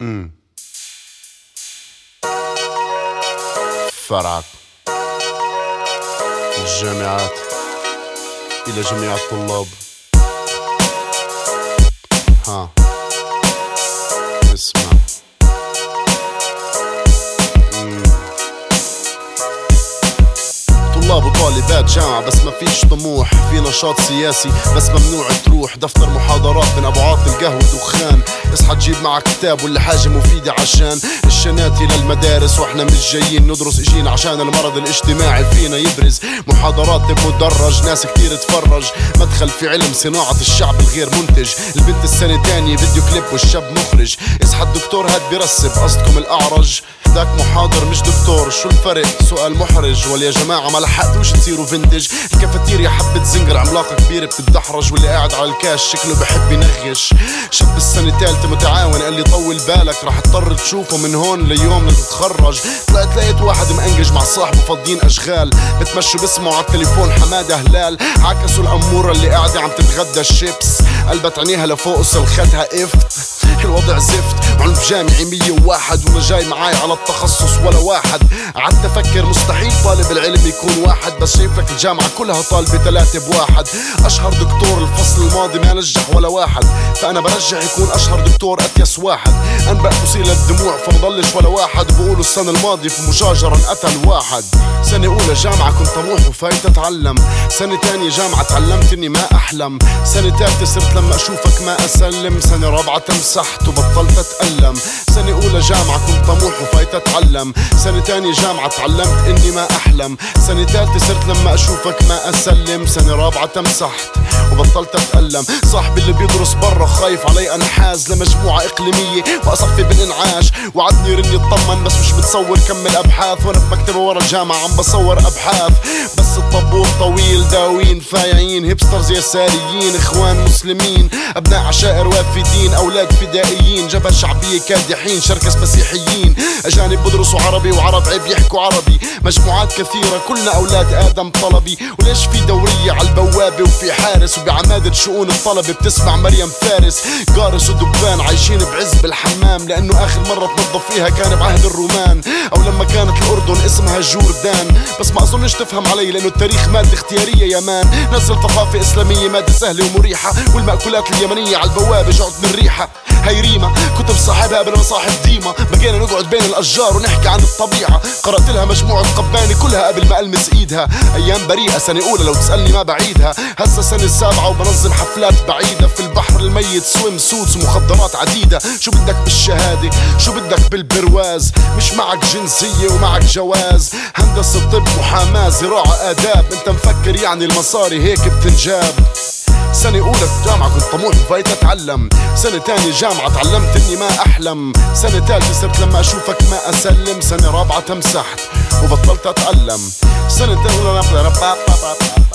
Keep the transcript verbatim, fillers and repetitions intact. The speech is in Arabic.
امم فرعك الجامعات إلى جميع الطلاب. ها اسمع. مم. طلاب وطالبات جامعة بس ما فيش طموح، في نشاط سياسي بس ممنوع تروح، دفتر محاضرات من أبو عاطي القهوة ودخان، اصحى تجيب معك كتاب ولا حاجة مفيدة عشان الشناتي للمدارس، واحنا مش جايين ندرس، اجينا عشان المرض الاجتماعي فينا يبرز، محاضرات بمدرج ناس كتير تفرج، مدخل في علم صناعة الشعب الغير منتج، البنت السنة تانية فيديو كليب والشاب مخرج، اصحى الدكتور هاد بيرسب قصدكم الأعرج، داك محاضر مش دكتور، شو الفرق؟ سؤال محرج، ولا يا جماعة ما لحقتوش تصيروا فينتج، الكافيتيريا حبة زنجر عملاقة كبيرة بتتدحرج، واللي قاعد على الكاش شكله بحب ينغش، شاب السنة تالتة متعاون قال لي طول بالك راح تضطر تشوفه من هون ليوم لتتخرج، طلعت لقيت واحد مأنجج مع صاحبه فاضيين أشغال، بتمشوا بسمعوا على التليفون حمادة هلال، عكسوا الأمورة اللي قاعدة عم تتغدى الشيبس، قلبت عينيها لفوق وسلختها افت، الوضع زفت، عنف جامعي مية وواحد وما جاي معاي على التخصص ولا واحد، قعدت افكر مستحيل طالب العلم يكون واحد، بس شايف لك الجامعة كلها طالبة ثلاثة بواحد، اشهر دكتور الفصل الماضي ما نجح ولا واحد، فانا برجح يكون اشهر دكتور اتيس واحد، انبأ فصيل الدموع فمضلش ولا واحد، بقولوا السنة الماضية في مشاجرة انقتل واحد، سنة اولى جامعة كنت طموح وفايت اتعلم، سنة تانية جامعة تعلمت اني ما احلم، سنة تالتة صرت لما اشوفك ما اسلم، سنة رابعة تمسحت وبطلت اتألم، سنة اولى جامعة كنت طموح وفايت اتعلم، سنة تانية جامعة تعلمت اني ما احلم، سنة تالتة صرت لما اشوفك ما اسلم، سنة رابعة تمسحت وبطلت اتألم، صاحبي اللي بيدرس برا خايف علي انحاز لمجموعة اقليمية واصفي بالانعاش، وعدني يرن يطمن بس مش بتصور كمل ابحاث، وانا في مكتبة ورا الجامعة عم بصور ابحاث، بس الطابور طويل داوين فايعين هيبسترز يساريين اخوان مسلمين ابناء عشائر وافدين اولاد فدائيين جبهة شعبية كادحين شركس مسيحيين اجانب بدرسوا عربي وعرب عيب يحكوا عربي، مجموعات كثيرة كلنا اولاد ادم طلبي، وليش في دورية على البوابة وفي حارس، وبعمادة شؤون الطلبة بتسمع مريم فارس، قارس ودبان عايشين بعز بالحمام، لانه اخر مرة تنظف فيها كان بعهد الرومان، او لما كانت الاردن اسمها جوردان، بس ما اظنش تفهم علي لانه التاريخ مادة اختيارية يا مان، نزل ثقافة اسلامية مادة سهلة ومريحة، والمأكولات اليمنية على البوابة جعت من ريحة، هاي ريما كنت مصاحبها قبل ما صاحب ديما، بقينا نقعد بين الاشجار ونحكي عن الطبيعة، قرأت لها مجموعة قباني كلها قبل ما المس ايدها، ايام بريئة سنة اولى لو تسألني ما بعيدها، هسه سنة السابعة وبنظم حفلات بعيدة، في البحر الميت سويم سوتس ومخدرات عديدة، شو بدك بالشهادة شو بدك بالبرواز، مش معك جنسية ومعك جواز، هندسة طب محاماة زراعة آداب، انت مفكر يعني المصاري هيك بتنجاب، سنة أولى جامعة كنت طموح وفايت أتعلم، سنة تانية جامعة تعلمت إني ما أحلم، سنة تالتة صرت لما أشوفك ما أسلم، سنة رابعة تمسحت وبطلت أتألم، سنة تانية